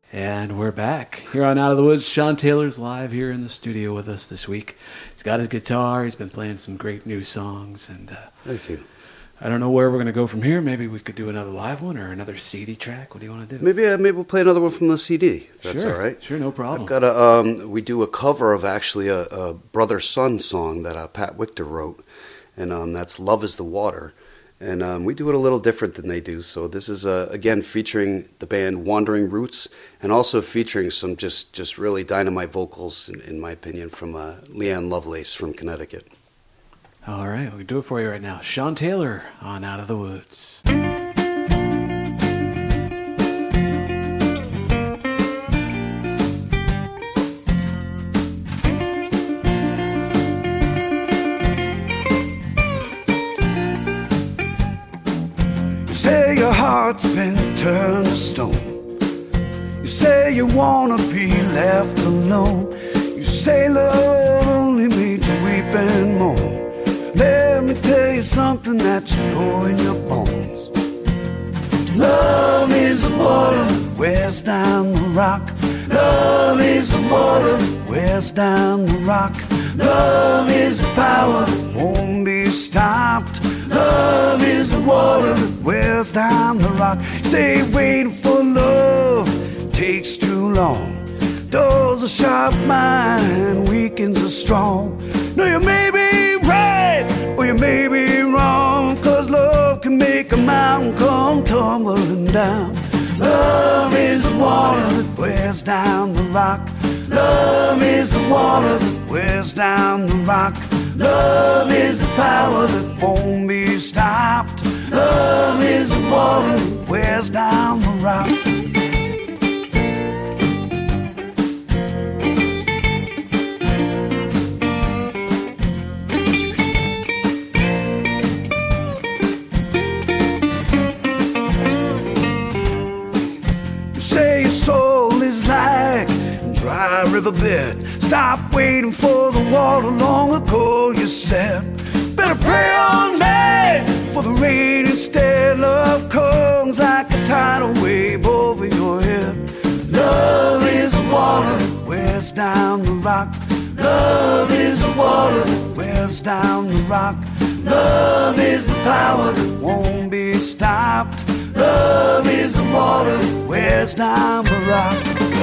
And we're back here on Out of the Woods. Sean Taylor's live here in the studio with us this week. He's got his guitar. He's been playing some great new songs. And thank you. I don't know where we're going to go from here. Maybe we could do another live one or another CD track. What do you want to do? Maybe we'll play another one from the CD, if that's all right. Sure, no problem. I've got we do a cover of actually a brother-son song that Pat Wichter wrote, and that's Love is the Water. And we do it a little different than they do. So this is, again, featuring the band Wandering Roots and also featuring some just really dynamite vocals, in my opinion, from Leanne Lovelace from Connecticut. All right, we'll do it for you right now. Sean Taylor on Out of the Woods. Say your heart's been turned to stone. You say you wanna be left alone. You say love only made you weep and moan. Let me tell you something that you know in your bones. Love is the water that wears down the rock. Love is the water that wears down the rock. Love is the power that won't be stopped. Love is the water that wears down the rock. Say waiting for love takes too long. Doors are sharp, mind weakens are strong. No, you may be right or you may be wrong, 'cause love can make a mountain come tumbling down. Love is the water that wears down the rock. Love is the water that wears down the rock. Love is the power that won't be stopped. Love is the water that wears down the rock. You say your soul is like a dry riverbed. Stop waiting for the water long ago, you said. Better pray on me for the rain instead. Love comes like a tidal wave over your head. Love is the water that wears down the rock. Love is the water that wears down the rock. Love is the power that won't be stopped. Love is the water that wears down the rock.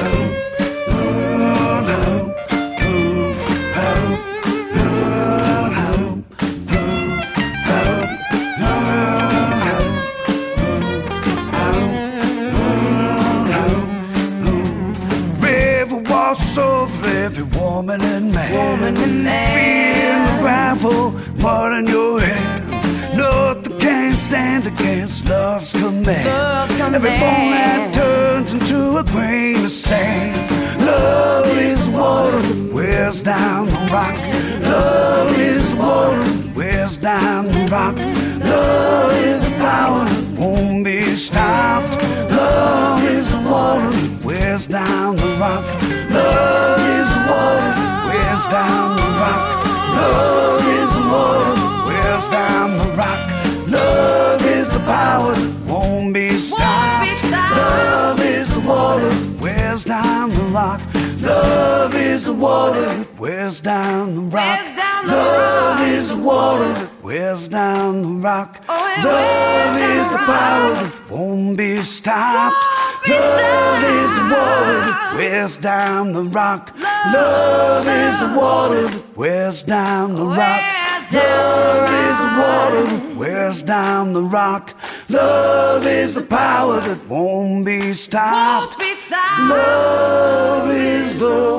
Over every woman and man, feet in the gravel, mud in your hand. Nothing can stand against love's command. Every bone that turns into a grain of sand. Love is water that wears down the rock. Love is water that wears down the rock. Love is the power that won't be stopped. Love is the water that wears down the rock. Love is the water that wears down the rock. Love is the water that wears down the rock. Love is the power that won't be stopped. Love is the water that wears down the rock. Love is the water that wears down the rock. Love is the water that wears down the rock. Love is the power that won't be stopped. Love is the water that wears down the rock. Love is the water that wears down the rock. Love is the water that wears down the rock. Love is the power that won't be stopped. Love is the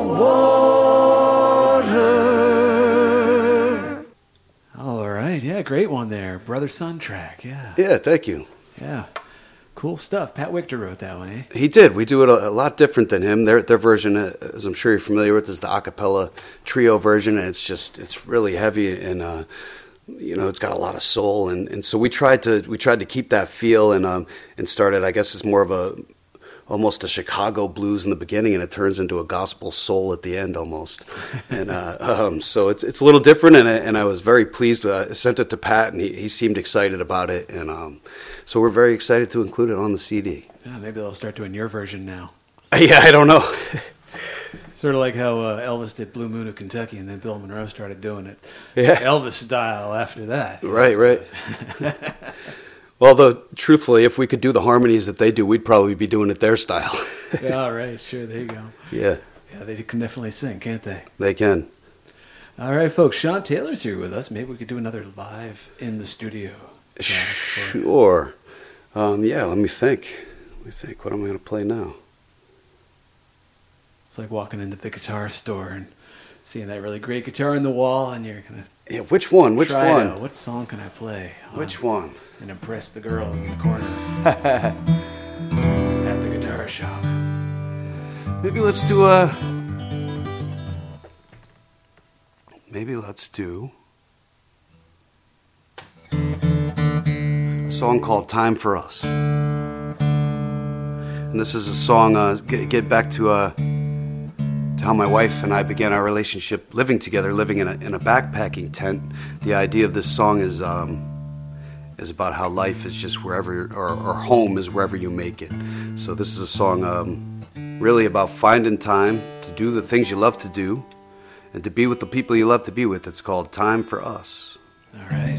water. All right, yeah, great one there. Brother-son track, yeah. Yeah, thank you. Yeah. Cool stuff. Pat Wichter wrote that one, eh? He did. We do it a lot different than him. Their version, as I'm sure you're familiar with, is the a cappella trio version, and it's really heavy and it's got a lot of soul, and so we tried to keep that feel and started. I guess it's more of almost a Chicago blues in the beginning, and it turns into a gospel soul at the end almost. And so it's a little different, and I was very pleased. I sent it to Pat, and he seemed excited about it, and so we're very excited to include it on the CD. Yeah, maybe they'll start doing your version now. Yeah, I don't know. Sort of like how Elvis did Blue Moon of Kentucky, and then Bill Monroe started doing it Yeah. Elvis style after that. Right. Well, though, truthfully, if we could do the harmonies that they do, we'd probably be doing it their style. Yeah, right. Sure, there you go. Yeah. Yeah, they can definitely sing, can't they? They can. All right, folks. Sean Taylor's here with us. Maybe we could do another live in the studio. Sure. Yeah, let me think. What am I going to play now? It's like walking into the guitar store and seeing that really great guitar on the wall, and you're going to... Yeah, which one? What song can I play? Which one? And impress the girls in the corner at the guitar shop. Maybe let's do a song called Time for Us. And this is a song, get back to how my wife and I began our relationship, living together, living in a backpacking tent. The idea of this song is about how life is just wherever, or home is wherever you make it. So this is a song really about finding time to do the things you love to do and to be with the people you love to be with. It's called Time for Us. All right.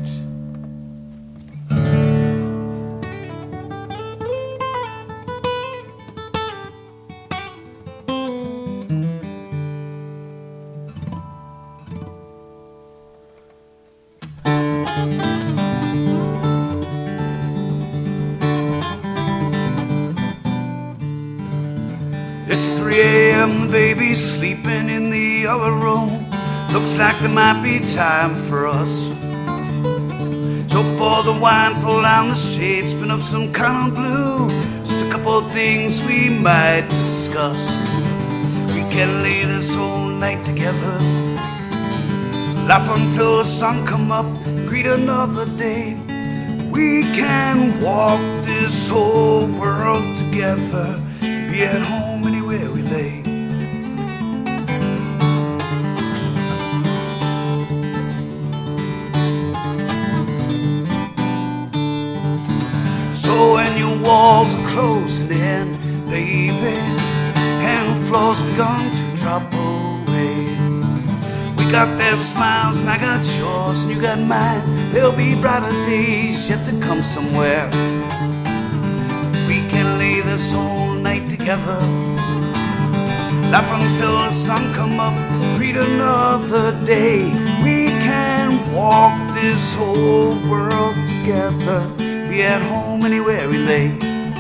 It's 3 a.m., the baby's sleeping in the other room. Looks like there might be time for us. So pour the wine, pull down the shades, spin up some kind of blue. Just a couple of things we might discuss. We can lay this whole night together, laugh until the sun come up, greet another day. We can walk this whole world together, be at home anywhere we lay. So when your walls are closing in, baby, and the floor's begun to drop away, we got their smiles and I got yours and you got mine. There'll be brighter days yet to come somewhere. We can lay this whole night together, laugh until the sun come up, greet another day. We can walk this whole world together, be at home anywhere we lay.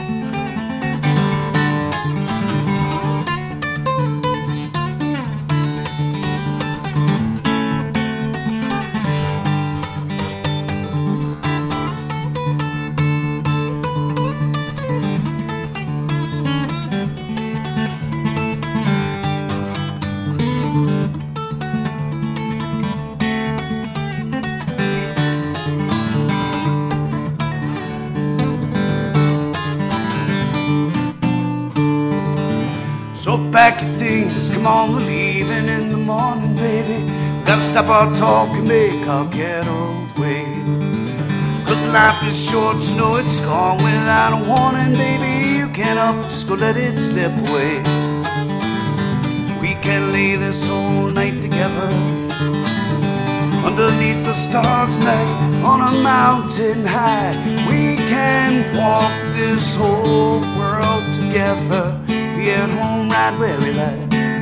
So pack your things, come on, we're leaving in the morning, baby. We gotta stop our talk and make our getaway. Cause life is short, you know it's gone without a warning, baby. You can't help it, just go let it slip away. We can lay this whole night together, underneath the stars night, on a mountain high. We can walk this whole world together, be at home right where we lie.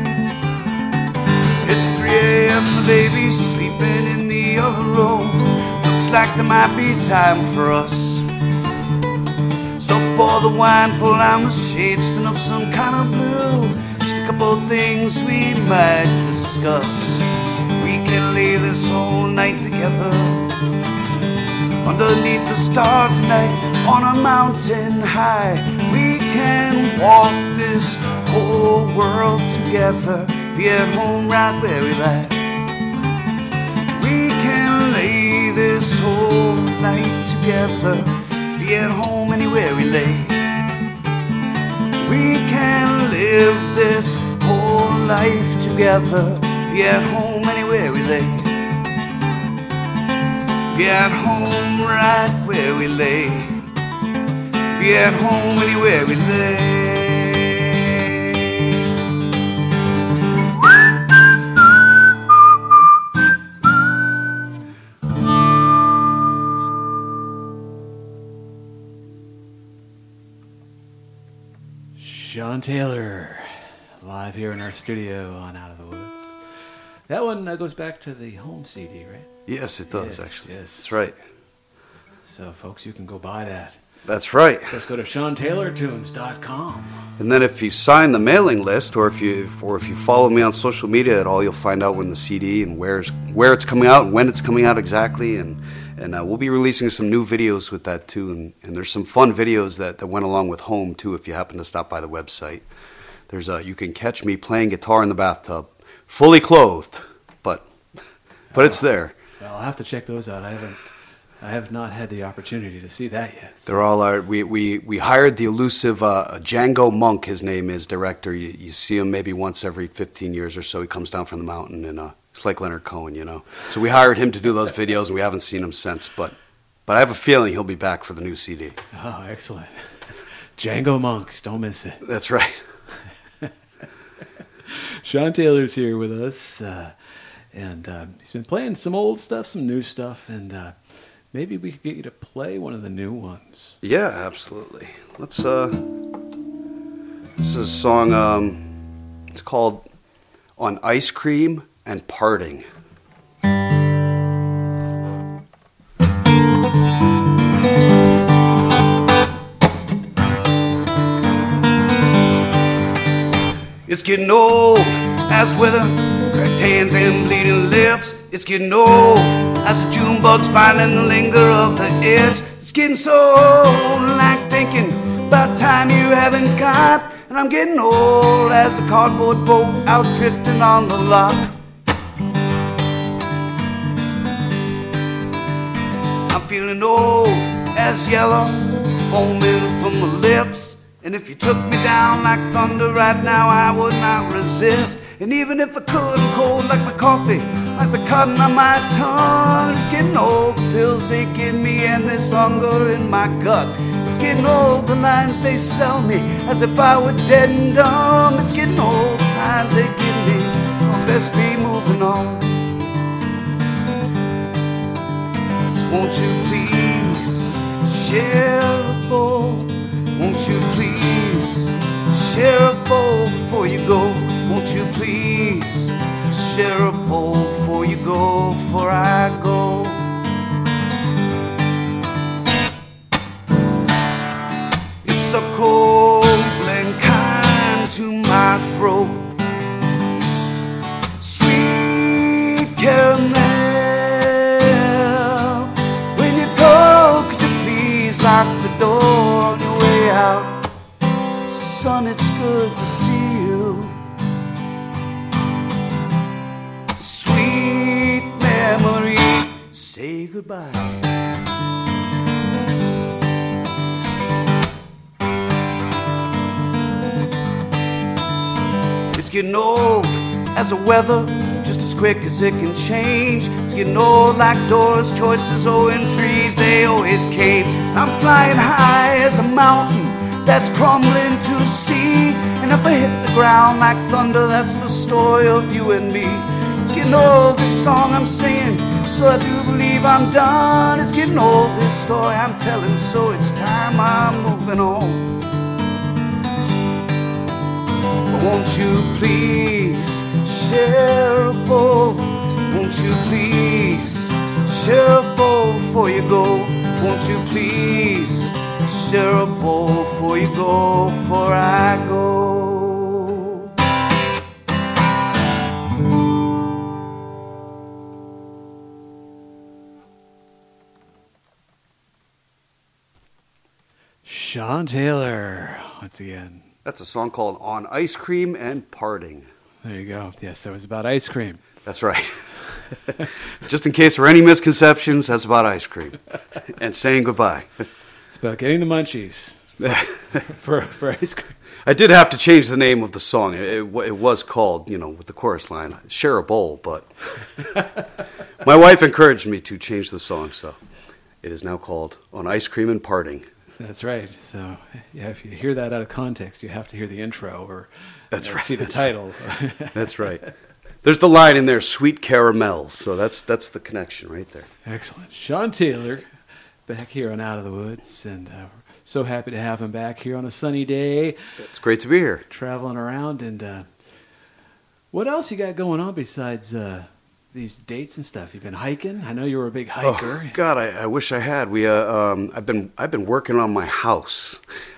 It's 3 a.m., the baby's sleeping in the other room. Looks like there might be time for us. So pour the wine, pull down the shades, spin up some kind of blue. Just a couple things we might discuss. We can lay this whole night together, underneath the stars tonight, on a mountain high. We can walk this whole world together, be at home right where we lie. We can lay this whole night together, be at home anywhere we lay. We can live this whole life together, be at home anywhere we lay. Be at home right where we lay. Be at home anywhere we lay. Sean Taylor, live here in our studio on Out of the Woods. That one goes back to the home CD, right? Yes, it does, Yes, actually. yes. That's right. So, folks, you can go buy that. That's right. Just go to SeanTaylorTunes.com. And then if you sign the mailing list, or if you follow me on social media at all, you'll find out when the CD and where it's coming out and when it's coming out exactly. And we'll be releasing some new videos with that too. And there's some fun videos that went along with Home too. If you happen to stop by the website, you can catch me playing guitar in the bathtub, fully clothed, but it's there. Well, I'll have to check those out. I have not had the opportunity to see that yet. So. They're all our. We hired the elusive Django Monk. His name is director. You see him maybe once every 15 years or so. He comes down from the mountain, and it's like Leonard Cohen, you know. So we hired him to do those videos, and we haven't seen him since. But I have a feeling he'll be back for the new CD. Oh, excellent! Django Monk, don't miss it. That's right. Sean Taylor's here with us, and he's been playing some old stuff, some new stuff, and. Maybe we could get you to play one of the new ones. Yeah, absolutely. Let's. This is a song. It's called "On Ice Cream and Parting." It's getting old as weather, cracked hands and bleeding lips. It's getting old as the June bugs finding the linger of the edge. It's getting so old, like thinking about time you haven't got. And I'm getting old as a cardboard boat out drifting on the lock. I'm feeling old as yellow, foaming from the lips. And if you took me down like thunder right now, I would not resist. And even if I could, I'm cold like my coffee, like the cotton on my tongue. It's getting old, the pills they give me and this hunger in my gut. It's getting old, the lines they sell me as if I were dead and dumb. It's getting old, the times they give me, I'll best be moving on. So won't you please share a bowl? Won't you please share a bowl before you go? Won't you please share a bowl before you go, before I go? It's so cold and kind to my throat. Sweet caramel. When you go, could you please lock the door on your way out? Son, it's good to see you. Sweet memory, say goodbye. It's getting old as the weather, just as quick as it can change. It's getting old like doors, choices, and threes, they always came. I'm flying high as a mountain that's crumbling to sea. And if I hit the ground like thunder, that's the story of you and me. It's getting old, this song I'm singing, so I do believe I'm done. It's getting old, this story I'm telling, so it's time I'm moving on. But won't you please share a bowl? Won't you please share a bowl before you go? Won't you please share a bowl before you go, before I go? Sean Taylor, once again. That's a song called "On Ice Cream and Parting." There you go. Yes, it was about ice cream. That's right. Just in case there are any misconceptions, that's about ice cream and saying goodbye. It's about getting the munchies for ice cream. I did have to change the name of the song. It was called, with the chorus line, "Share a Bowl," but my wife encouraged me to change the song, so it is now called "On Ice Cream and Parting." That's right. So, yeah, if you hear that out of context, you have to hear the intro or that's right. See the title. That's right. There's the line in there, "Sweet caramel." So that's the connection right there. Excellent. Sean Taylor, back here on Out of the Woods, and so happy to have him back here on a sunny day, It's great to be here. traveling around. And what else you got going on besides these dates and stuff? You've been hiking? I know you were a big hiker. Oh, God, I wish I had. I've been working on my house.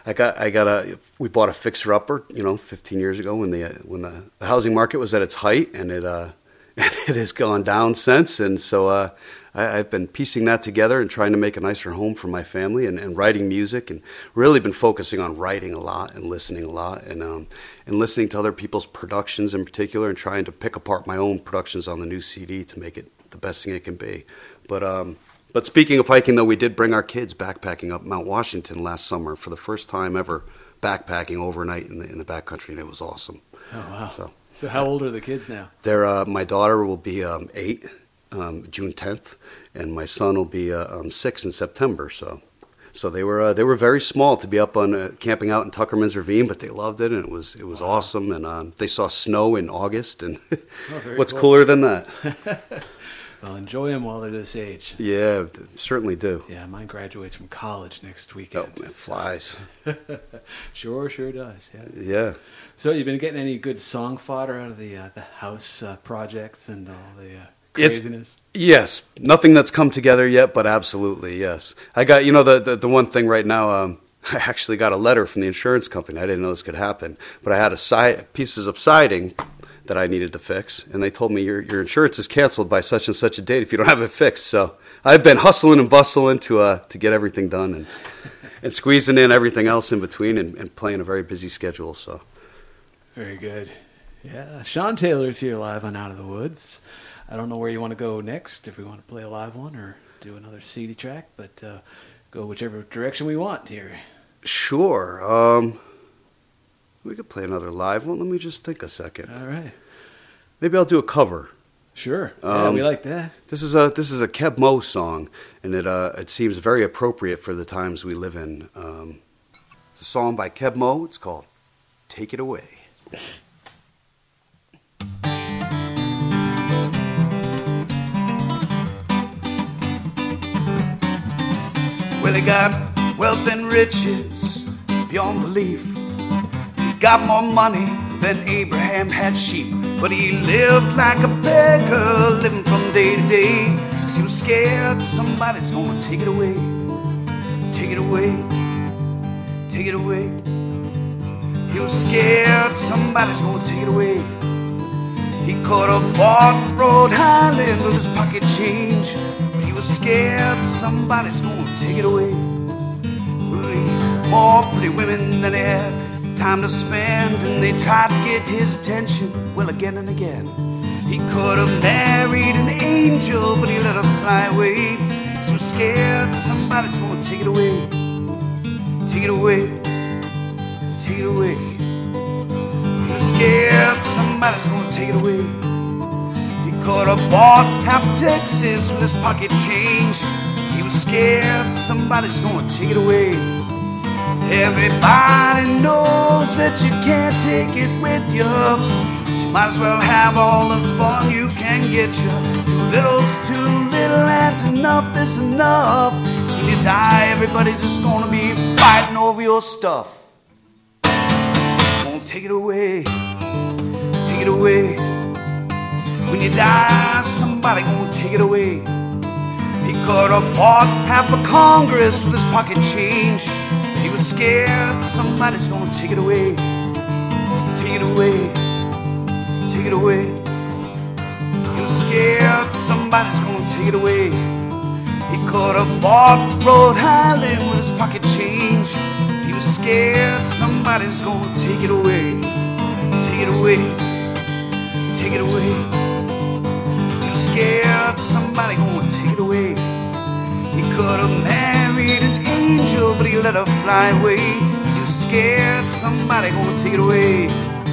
We bought a fixer upper, 15 years ago when the housing market was at its height, and it has gone down since. And so I've been piecing that together and trying to make a nicer home for my family, and writing music, and really been focusing on writing a lot and listening a lot, and listening to other people's productions in particular, and trying to pick apart my own productions on the new CD to make it the best thing it can be. But speaking of hiking, though, we did bring our kids backpacking up Mount Washington last summer for the first time ever, backpacking overnight in the backcountry, and it was awesome. Oh, wow. So how old are the kids now? my daughter will be 8, June 10th, and my son will be 6 in September. So they were very small to be up on camping out in Tuckerman's Ravine, but they loved it, and it was Wow. awesome. And they saw snow in August, and Very what's cool. cooler than that? Well, enjoy them while they're this age. Yeah, certainly do. Yeah, mine graduates from college next Oh, weekend. it flies. Sure does. Yeah. Yeah. So, you've been getting any good song fodder out of the house projects and all the It's- craziness? Yes, nothing that's come together yet, but absolutely, yes. I got, the one thing right now, I actually got a letter from the insurance company. I didn't know this could happen, but I had pieces of siding that I needed to fix, and they told me your insurance is canceled by such and such a date if you don't have it fixed. So I've been hustling and bustling to get everything done, and squeezing in everything else in between, and playing a very busy schedule. So Very good. Yeah, Sean Taylor's here live on Out of the Woods. I don't know where you want to go next, if we want to play a live one or do another CD track, but go whichever direction we want here. sure, we could play another live one. Let me just think a second. All right. Maybe I'll do a cover. Sure. Yeah, we like that. This is a Keb Mo song, and it seems very appropriate for the times we live in. It's a song by Keb Mo. It's called "Take It Away." Well, he got wealth and riches beyond belief. He got more money than Abraham had sheep. But he lived like a beggar, living from day to day. 'Cause he was scared somebody's gonna take it away. Take it away. Take it away. He was scared somebody's gonna take it away. He could have bought Rhode Island with his pocket change, but he was scared somebody's gonna take it away. More pretty women than he had time to spend, and they tried to get his attention, well, again and again. He could have married an angel, but he let her fly away. So scared somebody's gonna take it away. Take it away. Take it away. He was scared somebody's gonna take it away. He could have bought half Texas with his pocket change. He was scared somebody's gonna take it away. Everybody knows that you can't take it with you, so you might as well have all the fun you can get you. Too little's too little and enough is enough. 'Cause when you die, everybody's just gonna be fighting over your stuff. Won't take it away, take it away. When you die, somebody gonna take it away. He could have bought half of Congress with his pocket change. He was scared somebody's gonna take it away. Take it away. Take it away. He was scared somebody's gonna take it away. He could have bought Rhode Island with his pocket change. He was scared somebody's gonna take it away. Take it away. Take it away. He was scared somebody gonna take it away. He could have married an angel, but he let her fly away. 'Cause he was scared somebody gonna take it away.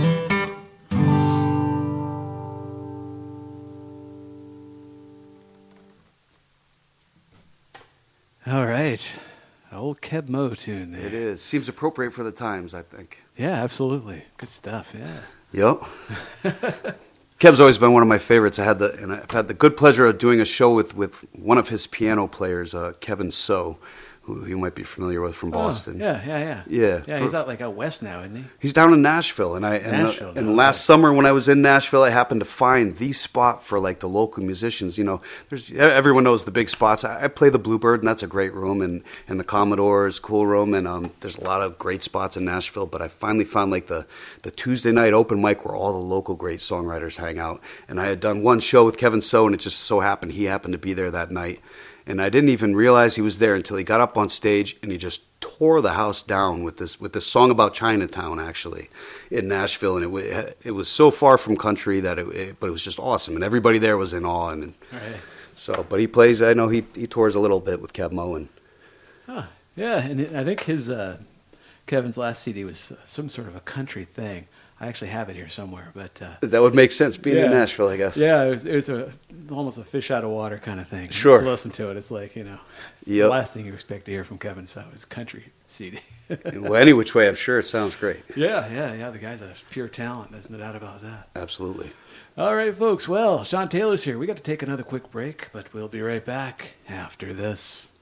All right. Old Keb Mo tune there. It is. Seems appropriate for the times, I think. Yeah, absolutely. Good stuff, yeah. Yep. Keb's always been one of my favorites. I've had the good pleasure of doing a show with one of his piano players, Kevin So, who you might be familiar with from Boston. Yeah. Yeah, He's out west now, isn't he? He's down in Nashville, and last summer when I was in Nashville, I happened to find the spot for like the local musicians. Everyone knows the big spots. I play the Bluebird, and that's a great room, and the Commodore's cool room, and there's a lot of great spots in Nashville. But I finally found like the Tuesday night open mic where all the local great songwriters hang out. And I had done one show with Kevin So, and it just so happened he happened to be there that night. And I didn't even realize he was there until he got up on stage and he just tore the house down with this song about Chinatown, actually, in Nashville. And it was so far from country that but it was just awesome, and everybody there was in awe. And right. so, but he plays. I know he tours a little bit with Kev Moen. Yeah, and I think his Kevin's last CD was some sort of a country thing. I actually have it here somewhere, but that would make sense being in Nashville, I guess. Yeah, it was almost a fish out of water kind of thing. Sure. To listen to it, it's like the last thing you expect to hear from Kevin So is country CD. Well, any which way, I'm sure it sounds great. Yeah. The guy's a pure talent. There's no doubt about that. Absolutely. All right, folks. Well, Sean Taylor's here. We got to take another quick break, but we'll be right back after this.